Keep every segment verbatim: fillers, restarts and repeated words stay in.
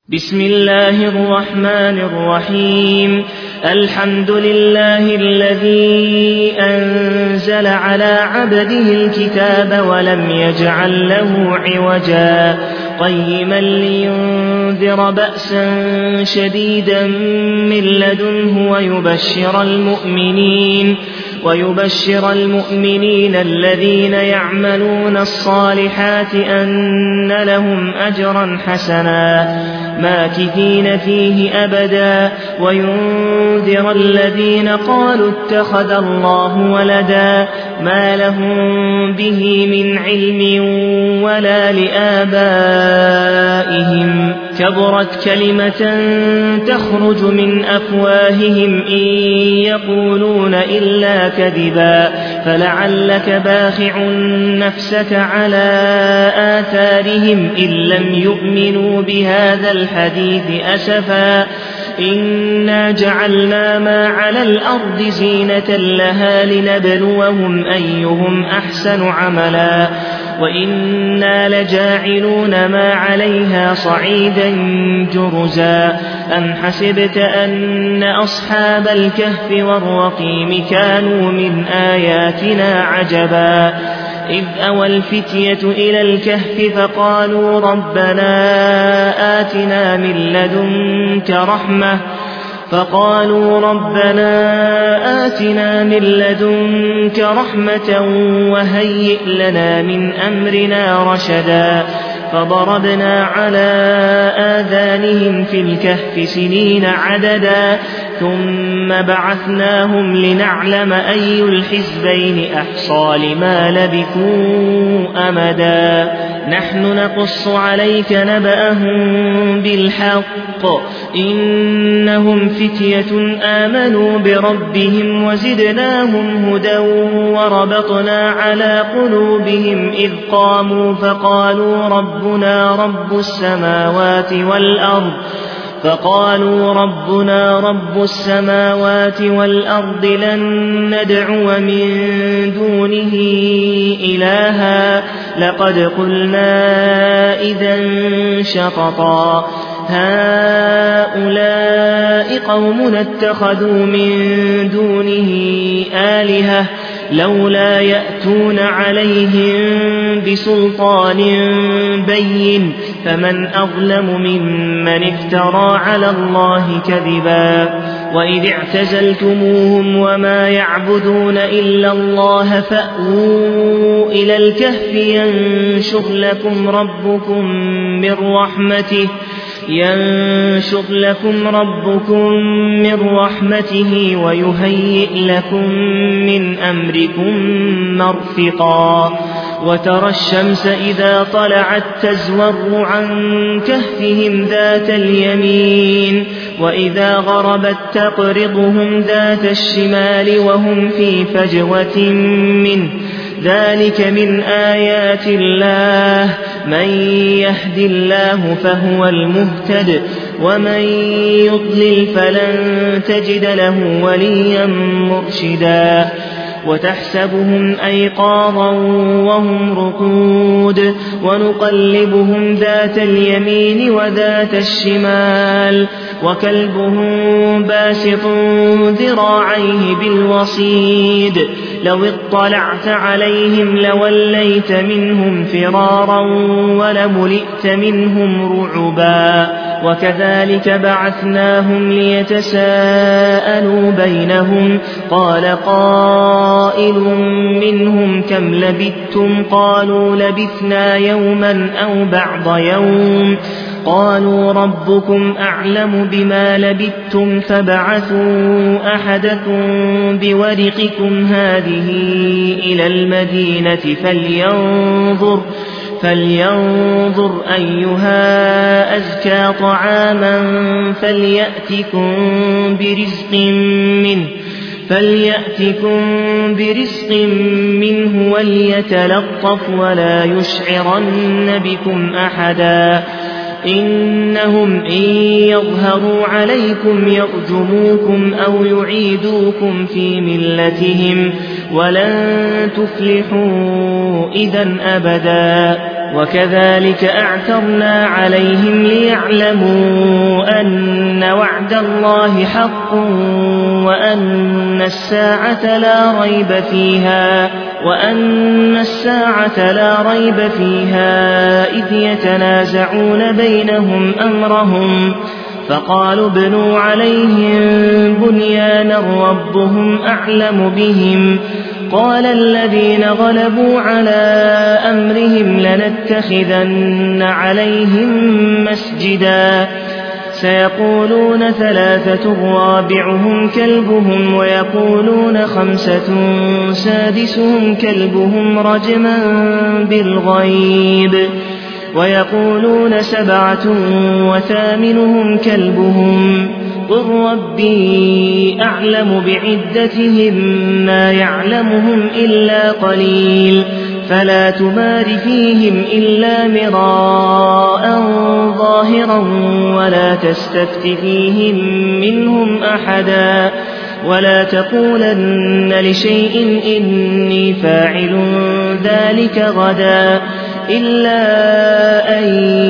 بسم الله الرحمن الرحيم الحمد لله الذي أنزل على عبده الكتاب ولم يجعل له عوجا قيما لينذر بأسا شديدا من لدنه ويبشر المؤمنين ويبشر المؤمنين الذين يعملون الصالحات أن لهم أجرا حسنا ماكثين فيه أبدا وينذر الذين قالوا اتخذ الله ولدا ما لهم به من علم ولا لآبائهم كبرت كلمة تخرج من أفواههم إن يقولون إلا كذبا فلعلك باخع نفسك على آثارهم إن لم يؤمنوا بهذا الحديث أسفا إنا جعلنا ما على الأرض زينة لها لنبلوهم أيهم أحسن عملا وإنا لجاعلون ما عليها صعيدا جرزا أم حسبت أن أصحاب الكهف والرقيم كانوا من آياتنا عجبا إذ أوى الفتية إلى الكهف فقالوا ربنا آتنا من لدنك رحمة فقالوا ربنا آتنا من لدنك رحمة وهيئ لنا من أمرنا رشدا فضربنا على آذانهم في الكهف سنين عددا ثم بعثناهم لنعلم أي الحزبين أحصى لما لبثوا أمدا نحن نقص عليك نبأهم بالحق إنهم فتية آمنوا بربهم وزدناهم هدى وربطنا على قلوبهم إذ قاموا فقالوا ربنا رب السماوات والأرض فقالوا ربنا رب السماوات والأرض لن ندعو من دونه إلها لقد قلنا إذا شططا هؤلاء قومنا اتخذوا من دونه آلهة لولا يأتون عليهم بسلطان بين فمن أظلم ممن افترى على الله كذبا وإذ اعتزلتموهم وما يعبدون إلا الله فأووا إلى الكهف ينشر لكم ربكم من رحمته ينشر لكم ربكم من رحمته ويهيئ لكم من أمركم مرفقا وترى الشمس إذا طلعت تزور عن كهفهم ذات اليمين وإذا غربت تقرضهم ذات الشمال وهم في فجوة منه ذلك من آيات الله من يهد الله فهو المهتد ومن يضلل فلن تجد له وليا مرشدا وتحسبهم أيقاظا وهم رقود ونقلبهم ذات اليمين وذات الشمال وكلبهم باسط ذراعيه بالوصيد لو اطلعت عليهم لوليت منهم فرارا ولملئت منهم رعبا وكذلك بعثناهم ليتساءلوا بينهم قال قائل منهم كم لبثتم قالوا لبثنا يوما أو بعض يوم قالوا ربكم أعلم بما لبثتم فابعثوا أحدكم بورقكم هذه إلى المدينة فلينظر فلينظر أيها أزكى طعاما فليأتكم برزق منه فليأتكم برزق منه وليتلطف ولا يشعرن بكم أحدا إنهم إن يظهروا عليكم يرجموكم أو يعيدوكم في ملتهم ولن تفلحوا إذا أبدا وكذلك أعثرنا عليهم ليعلموا أن وعد الله حق وأن الساعة لا ريب فيها وأن الساعة لا ريب فيها إذ يتنازعون بينهم أمرهم فقالوا ابنوا عليهم بنيانا ربهم أعلم بهم قال الذين غلبوا على أمرهم لنتخذن عليهم مسجدا سيقولون ثلاثة رابعهم كلبهم ويقولون خمسة سادسهم كلبهم رجما بالغيب ويقولون سبعة وثامنهم كلبهم قل ربي أعلم بعدتهم ما يعلمهم إلا قليل فلا تمار فيهم إلا مراء ظاهرا ولا تستفت فيهم منهم أحدا ولا تقولن لشيء إني فاعل ذلك غدا إلا أن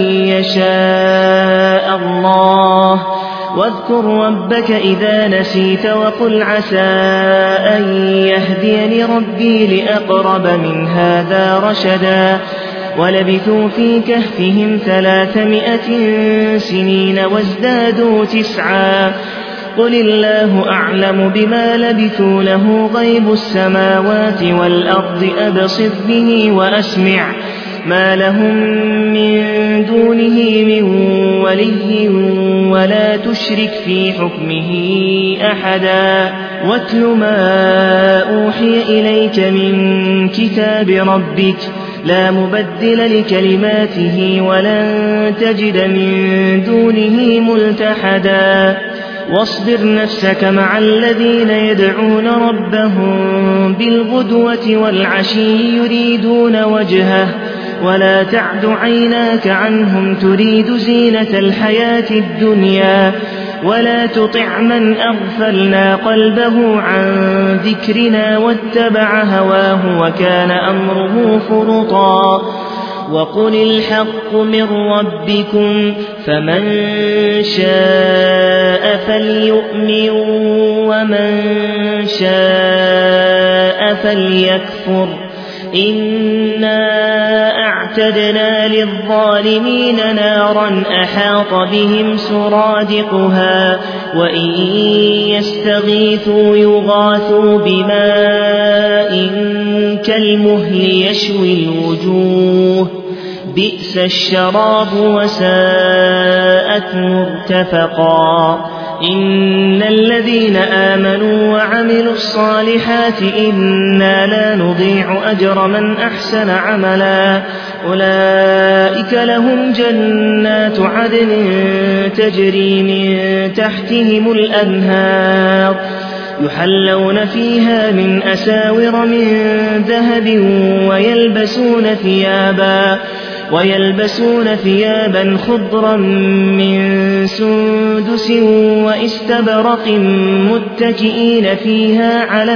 يشاء الله واذكر ربك إذا نسيت وقل عسى أن يهديني ربي لأقرب من هذا رشدا ولبثوا في كهفهم ثلاثمائة سنين وازدادوا تسعا قل الله أعلم بما لبثوا له غيب السماوات والأرض أبصر به وأسمع ما لهم من دونه من ولي ولا تشرك في حكمه أحدا واتل ما أوحي إليك من كتاب ربك لا مبدل لكلماته ولن تجد من دونه ملتحدا واصبر نفسك مع الذين يدعون ربهم بالغدوة والعشي يريدون وجهه ولا تعد عيناك عنهم تريد زينة الحياة الدنيا ولا تطع من أغفلنا قلبه عن ذكرنا واتبع هواه وكان أمره فرطا وقل الحق من ربكم فمن شاء فليؤمن ومن شاء فليكفر إنا أعتدنا للظالمين نارا أحاط بهم سرادقها وإن يستغيثوا يغاثوا بماء كالمهل يشوي الوجوه بئس الشراب وساءت مرتفقا إن الذين آمنوا وعملوا الصالحات إنا لا نضيع أجر من أحسن عملا أولئك لهم جنات عدن تجري من تحتهم الأنهار يحلون فيها من أساور من ذهب ويلبسون ثيابا ويلبسون ثيابا خضرا من سندس واستبرق متكئين فيها على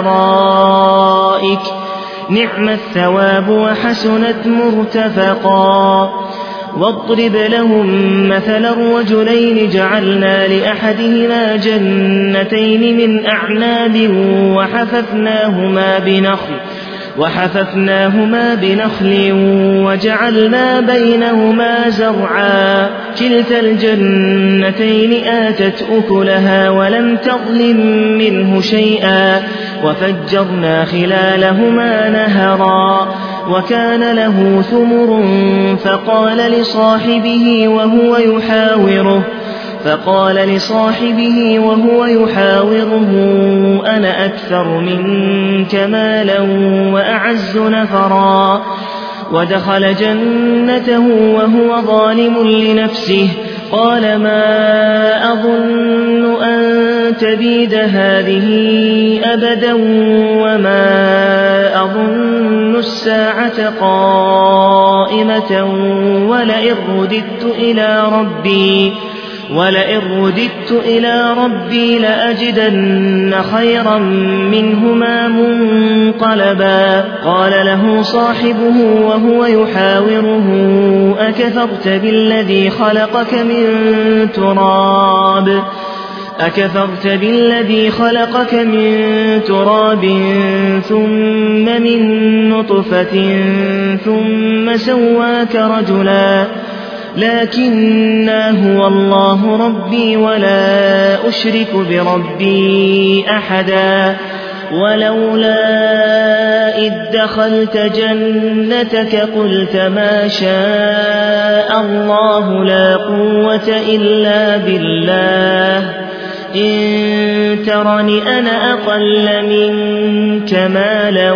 الأرائك نعم الثواب وحسنت مرتفقا واضرب لهم مثلا الرجلين جعلنا لأحدهما جنتين من أعناب وحففناهما بنخل وحففناهما بنخل وجعلنا بينهما زرعا كلتا الجنتين آتت أكلها ولم تظلم منه شيئا وفجرنا خلالهما نهرا وكان له ثمر فقال لصاحبه وهو يحاوره فقال لصاحبه وهو يحاوره أنا أكثر منك مالا وأعز نفرا ودخل جنته وهو ظالم لنفسه قال ما أظن أن تبيد هذه أبدا وما أظن الساعة قائمة ولئن رددت إلى ربي ولئن رددت إلى ربي لأجدن خيرا منهما منقلبا قال له صاحبه وهو يحاوره أكفرت بالذي خلقك من تراب أكفرت بالذي خلقك من تراب ثم من نطفة ثم سواك رجلا لكنا هو الله ربي ولا أشرك بربي أحدا ولولا إذ دخلت جنتك قلت ما شاء الله لا قوة إلا بالله إن ترني أنا أقل منك مالا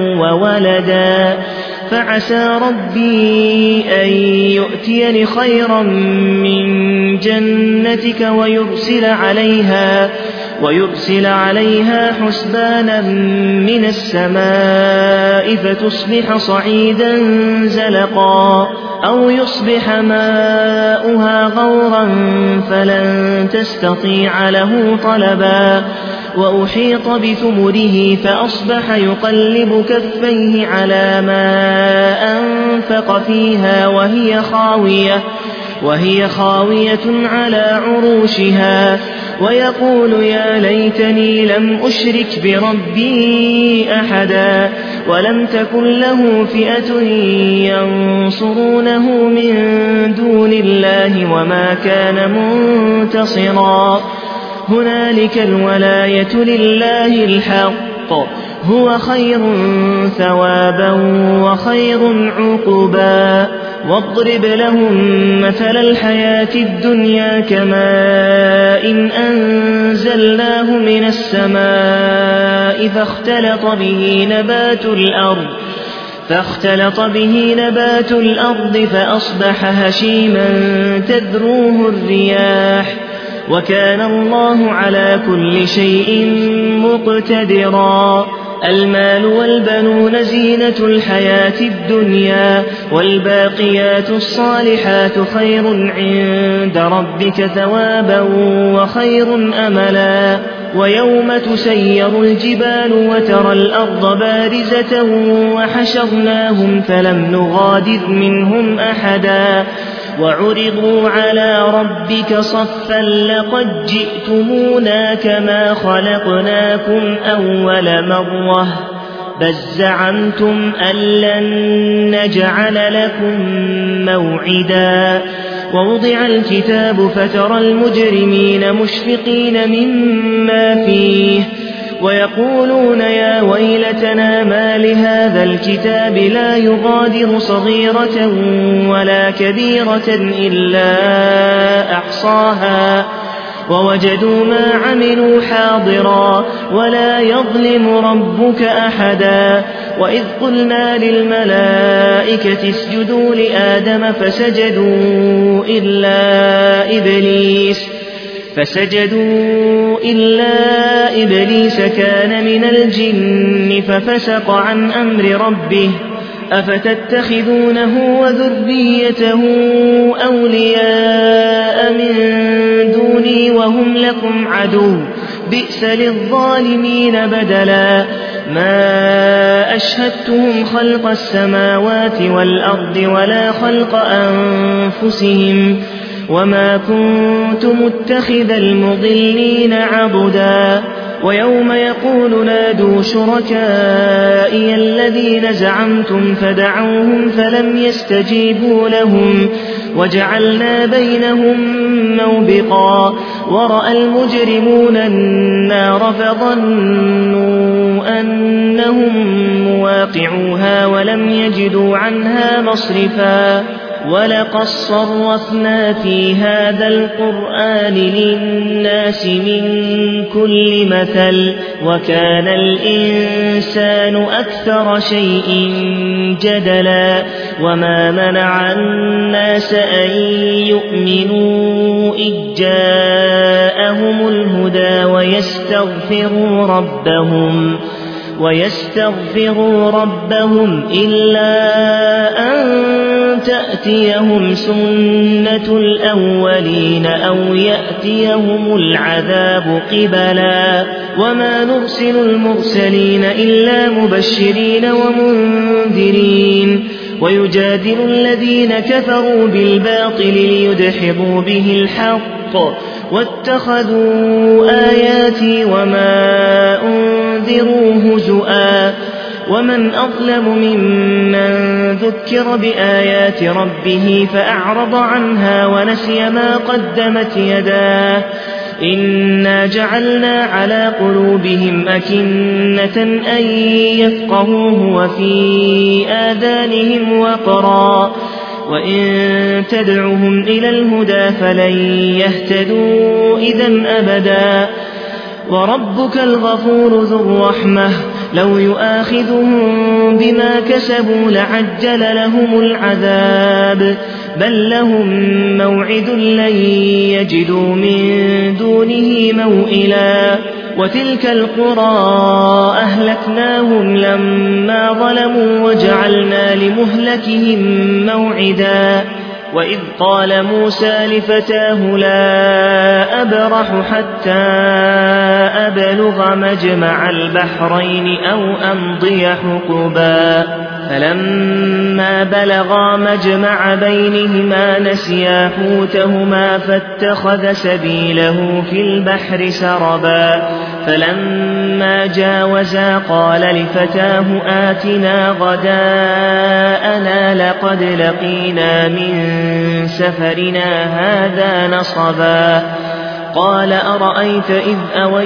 وولدا فعسى ربي أن يؤتيني خيرا من جنتك ويرسل عليها ويرسل عليها حسبانا من السماء فتصبح صعيدا زلقا أو يصبح ماؤها غورا فلن تستطيع له طلبا وأحيط بثمره فأصبح يقلب كفيه على ما أنفق فيها وهي خاوية وهي خاوية على عروشها ويقول يا ليتني لم أشرك بربي أحدا ولم تكن له فئة ينصرونه من دون الله وما كان منتصرا هنالك الولاية لله الحق هو خير ثوابا وخير عقبا واضرب لهم مثل الحياة الدنيا كماء إن أنزلناه من السماء فاختلط به نبات الأرض فاختلط به نبات الأرض فأصبح هشيما تذروه الرياح وكان الله على كل شيء مقتدرا المال والبنون زينة الحياة الدنيا والباقيات الصالحات خير عند ربك ثوابا وخير أملا ويوم تسير الجبال وترى الأرض بارزة وحشرناهم فلم نغادر منهم أحدا وعرضوا على ربك صفا لقد جئتمونا كما خلقناكم أول مرة بل زعمتم أن لن نجعل لكم موعدا ووضع الكتاب فترى المجرمين مشفقين مما فيه ويقولون يا ويلتنا ما لهذا الكتاب لا يغادر صغيرة ولا كبيرة إلا أحصاها ووجدوا ما عملوا حاضرا ولا يظلم ربك أحدا وإذ قلنا للملائكة اسجدوا لآدم فسجدوا إلا إبليس فسجدوا إلا إبليس كان من الجن ففسق عن أمر ربه أفتتخذونه وذريته أولياء من دوني وهم لكم عدو بئس للظالمين بدلا ما أشهدتهم خلق السماوات والأرض ولا خلق أنفسهم وما كنت متخذ المضلين عبدا ويوم يقول نادوا شركائي الذين زعمتم فدعوهم فلم يستجيبوا لهم وجعلنا بينهم موبقا ورأى المجرمون النار فظنوا أنهم مواقعوها ولم يجدوا عنها مصرفا ولقد صرفنا في هذا القرآن للناس من كل مثل وكان الإنسان أكثر شيء جدلا وما منع الناس أن يؤمنوا إذ جاءهم الهدى ويستغفروا ربهم ويستغفروا ربهم إلا أن تأتيهم سنة الأولين أو يأتيهم العذاب قبلا وما نرسل المرسلين إلا مبشرين ومنذرين ويجادل الذين كفروا بالباطل ليدحضوا به الحق واتخذوا آياتي وما أنذروا هزؤا ومن أظلم ممن ذكر بآيات ربه فأعرض عنها ونسي ما قدمت يداه إنا جعلنا على قلوبهم أكنة أن يفقهوه وفي آذانهم وقرا وإن تدعهم إلى الهدى فلن يهتدوا إذا أبدا وربك الغفور ذو الرحمة لو يؤاخذهم بما كسبوا لعجل لهم العذاب بل لهم موعد لن يجدوا من دونه موئلا وتلك القرى أهلكناهم لما ظلموا وجعلنا لمهلكهم موعدا وإذ قال موسى لفتاه لا أبرح حتى أبلغ مجمع البحرين أو أمضي حقبا فلما بلغا مجمع بينهما نسيا حوتهما فاتخذ سبيله في البحر سربا فلما جاوزا قال لفتاه آتنا غداءنا لقد لقينا من سفرنا هذا نصبا قال أرأيت إذ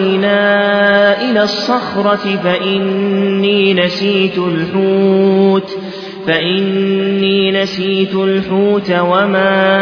أوينا إلى الصخرة فإني نسيت الحوت فإني نسيت الحوت وما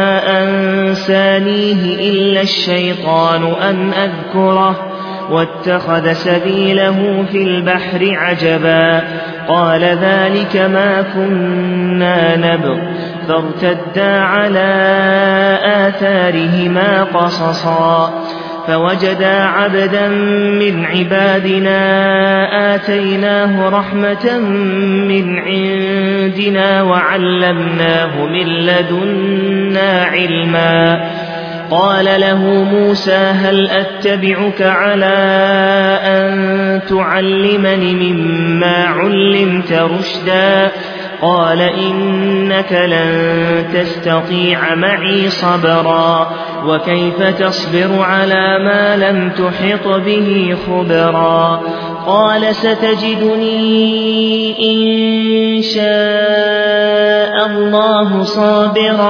أنسانيه إلا الشيطان أن أذكره واتخذ سبيله في البحر عجبا قال ذلك ما كنا نبغ فارتدا على آثارهما قصصا فوجدا عبدا من عبادنا آتيناه رحمة من عندنا وعلمناه من لدنا علما قال له موسى هل أتبعك على أن تعلمني مما علمت رشدا قال إنك لن تستطيع معي صبرا وكيف تصبر على ما لم تحط به خبرا قال ستجدني إن شاء الله صابرا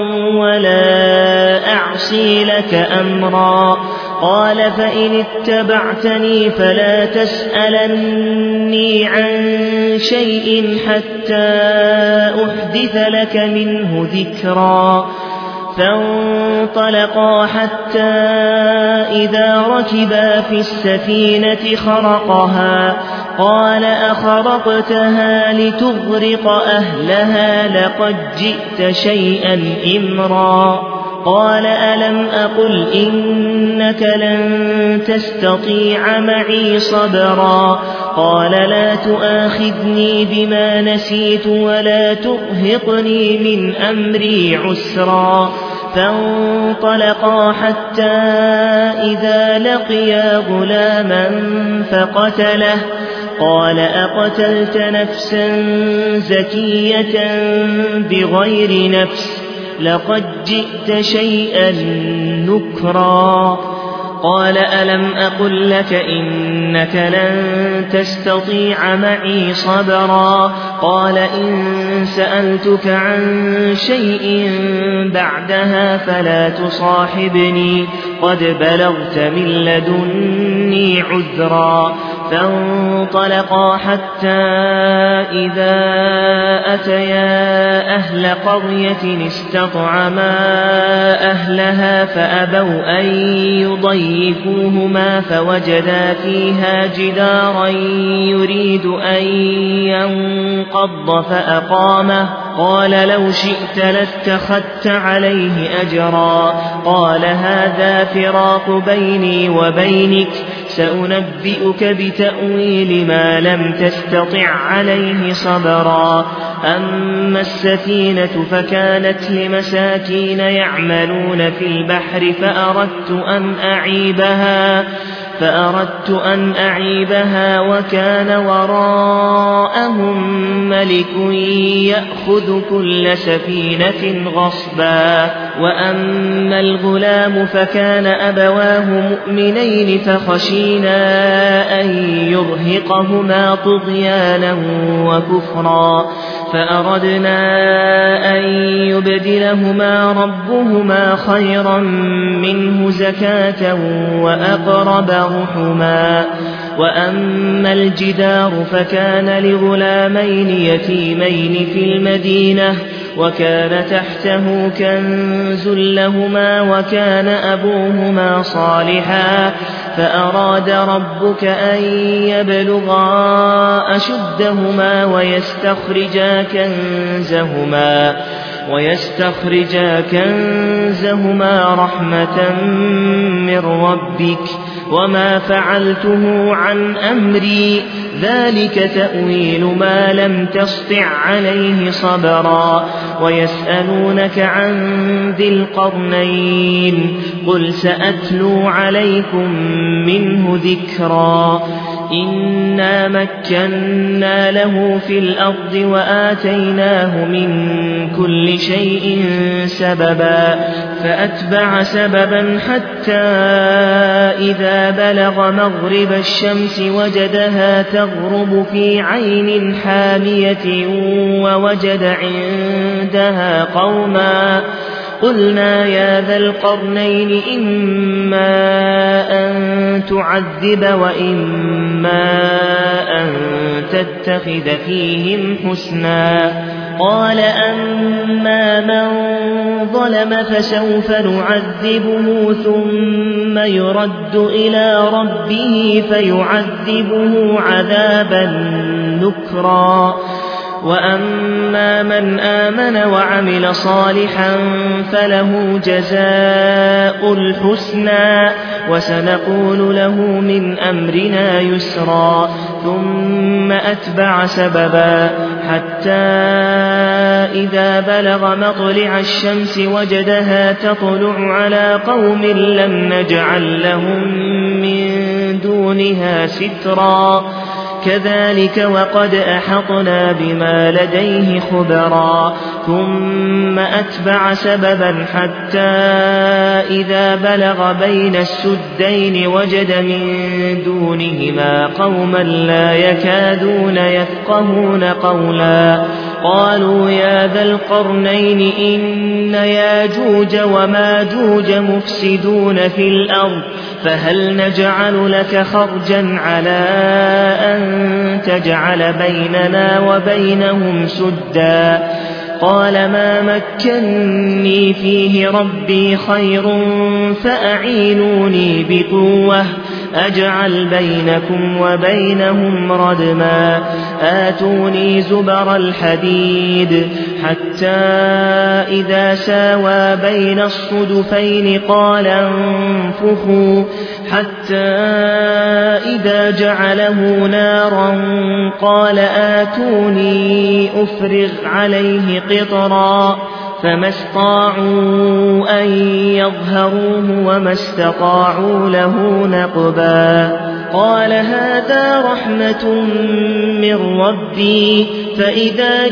ولا أعصي لك أمرا قال فإن اتبعتني فلا تسألني عن شيء حتى أحدث لك منه ذكرا فانطلقا حتى إذا ركبا في السفينة خرقها قال أخرقتها لتغرق أهلها لقد جئت شيئا إمرا قال ألم أقل إنك لن تستطيع معي صبرا قال لا تؤاخذني بما نسيت ولا ترهقني من أمري عسرا فانطلقا حتى إذا لقيا غلاما فقتله قال أقتلت نفسا زكية بغير نفس لقد جئت شيئا نكرا قال ألم أقل لك إنك لن تستطيع معي صبرا قال إن سألتك عن شيء بعدها فلا تصاحبني قد بلغت من لدني عذرا فانطلقا حتى إذا أتيا أهل قرية استطعما أهلها فأبوا أن يضيفوهما فوجدا فيها جدارا يريد أن ينقض فأقامه قال لو شئت لاتخذت عليه أجرا قال هذا فراق بيني وبينك سأنبئك بتأويل ما لم تستطع عليه صبرا أما السفينة فكانت لمساكين يعملون في البحر فأردت أن أعيبها فأردت أن أعيبها وكان وراءهم ملك يأخذ كل سفينة غصبا وأما الغلام فكان أبواه مؤمنين فخشينا أن يرهقهما طغيانا وكفرا فأردنا أن يبدلهما ربهما خيرا منه زكاة وأقرب رحما وأما الجدار فكان لغلامين يتيمين في المدينة وكان تحته كنز لهما وكان أبوهما صالحا فأراد ربك أن يبلغا أشدهما ويستخرجا كنزهما ويستخرجا كنزهما رحمة من ربك وما فعلته عن أمري ذلك تأويل ما لم تسطع عليه صبرا ويسألونك عن ذي القرنين قل سأتلو عليكم منه ذكرا إنا مكنا له في الأرض وآتيناه من كل شيء سببا فأتبع سببا حتى إذا بلغ مغرب الشمس وجدها تغرب في عين حامية ووجد عندها قوما قلنا يا ذا القرنين إما أن تعذب وإما أن تتخذ فيهم حسنا قال أما من ظلم فسوف نعذبه ثم يرد إلى ربه فيعذبه عذابا نكرا وأما من آمن وعمل صالحا فله جزاء الحسنى وسنقول له من أمرنا يسرا ثم أتبع سببا حتى إذا بلغ مطلع الشمس وجدها تطلع على قوم لم نجعل لهم من دونها سترا كذلك وقد أحطنا بما لديه خبرا ثم أتبع سببا حتى إذا بلغ بين السدين وجد من دونهما قوما لا يكادون يفقهون قولا قالوا يا ذا القرنين إن ياجوج وماجوج مفسدون في الأرض فهل نجعل لك خرجا على أن تجعل بيننا وبينهم سدا قال ما مكني فيه ربي خير فأعينوني بقوة أجعل بينكم وبينهم ردما آتوني زبر الحديد حتى إذا ساوى بين الصدفين قال انفخوا حتى إذا جعله نارا قال آتوني أفرغ عليه قطرا فما استطاعوا أن يظهروه وما استطاعوا له نقبا قال هذا رحمة من ربي فإذا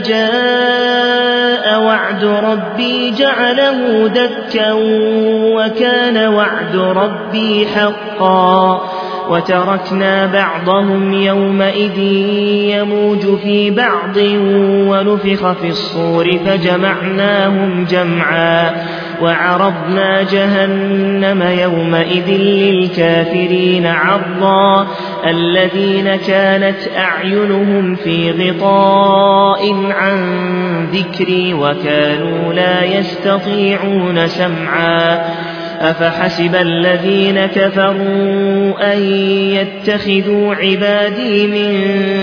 جاء وعد ربي جعله دكا وكان وعد ربي حقا وتركنا بعضهم يومئذ يموج في بعض ونفخ في الصور فجمعناهم جمعا وعرضنا جهنم يومئذ للكافرين عرضا الذين كانت أعينهم في غطاء عن ذكري وكانوا لا يستطيعون سمعا أفحسب الذين كفروا أن يتخذوا عبادي من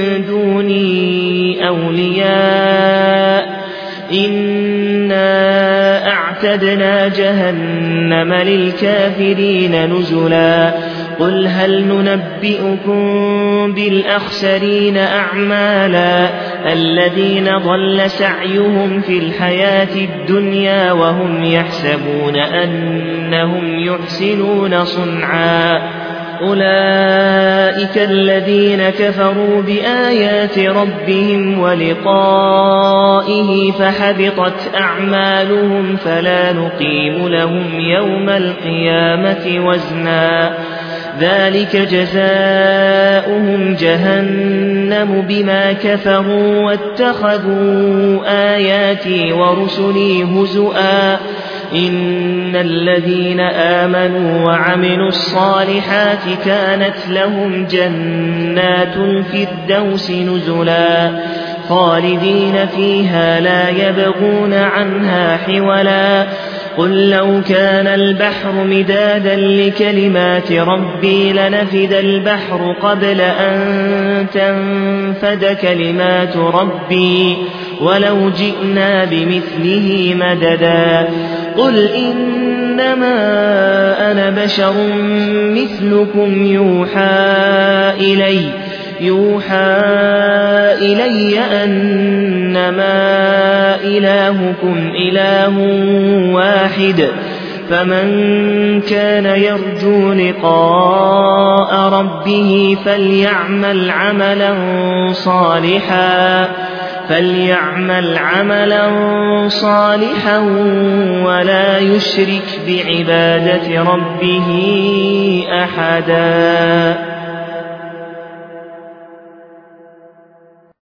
دوني أولياء إنا أعتدنا جهنم للكافرين نزلا قل هل ننبئكم بالأخسرين أعمالا الذين ضل سعيهم في الحياة الدنيا وهم يحسبون أنهم يحسنون صنعا أولئك الذين كفروا بآيات ربهم ولقائه فحبطت أعمالهم فلا نقيم لهم يوم القيامة وزنا ذلك جزاؤهم جهنم بما كفروا واتخذوا آياتي ورسلي هزؤا إن الذين آمنوا وعملوا الصالحات كانت لهم جنات الفردوس نزلا خالدين فيها لا يبغون عنها حولا قل لو كان البحر مدادا لكلمات ربي لنفد البحر قبل أن تنفد كلمات ربي ولو جئنا بمثله مددا قل إنما أنا بشر مثلكم يوحى إلي يوحى إلي أنما إلهكم إله واحد فمن كان يرجو لقاء ربه فليعمل عملا صالحا فليعمل عملا صالحا ولا يشرك بعبادة ربه أحدا